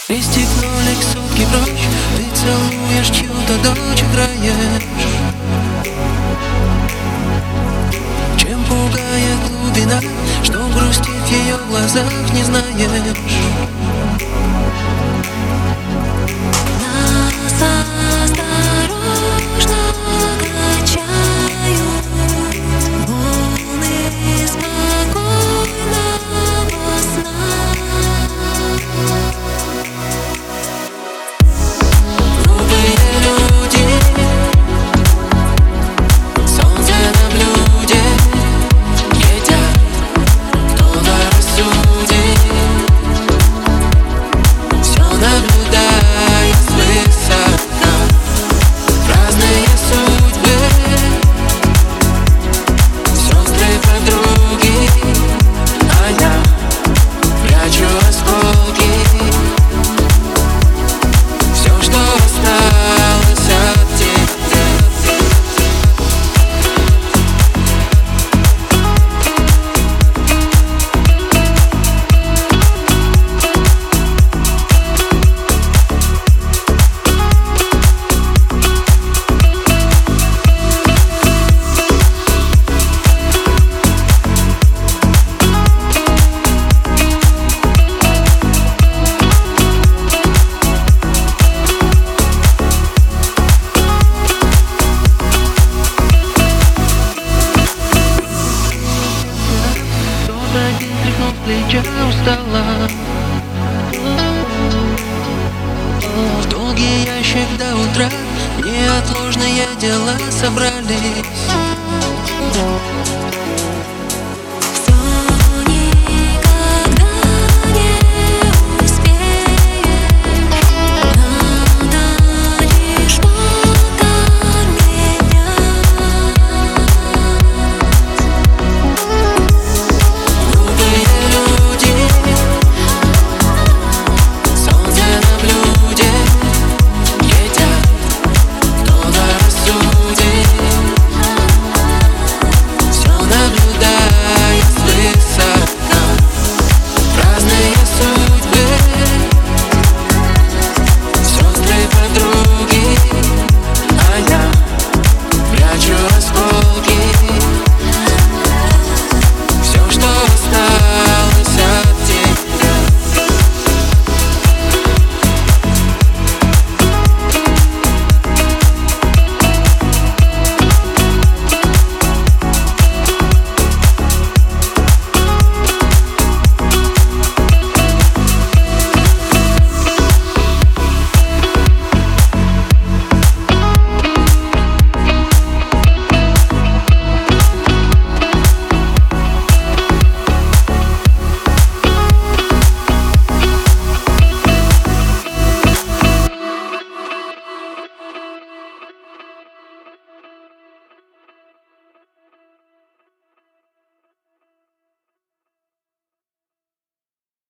Листик нолик, сутки прочь. Ты целуешь чью-то дочь, играешь. Чем пугает глубина, что грустит в ее глазах, не знаешь. Нас осторожно качают волны спокойного сна. Глупые люди, солнце на блюде, едят, кто-то рассудит, все наблюдая свысока. Разные судьбы, сестры, подруги, а я прячу осколки. Все, что осталось от тебя. Кто-то один тряхнул с плеча, устала. В долгий ящик до утра неотложные дела собрались.